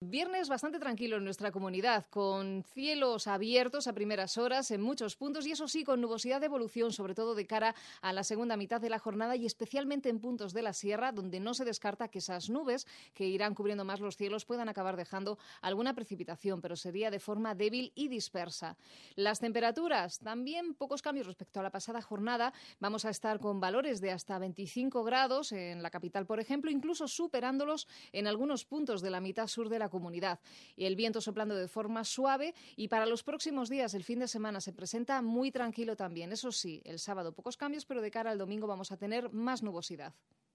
Viernes bastante tranquilo en nuestra comunidad, con cielos abiertos a primeras horas en muchos puntos y eso sí, con nubosidad de evolución, sobre todo de cara a la segunda mitad de la jornada y especialmente en puntos de la sierra, donde no se descarta que esas nubes que irán cubriendo más los cielos puedan acabar dejando alguna precipitación, pero sería de forma débil y dispersa. Las temperaturas, también pocos cambios respecto a la pasada jornada. Vamos a estar con valores de hasta 25 grados en la capital, por ejemplo, incluso superándolos en algunos puntos de la mitad sur de la comunidad. Y el viento soplando de forma suave y para los próximos días, el fin de semana, se presenta muy tranquilo también. Eso sí, el sábado pocos cambios, pero de cara al domingo vamos a tener más nubosidad.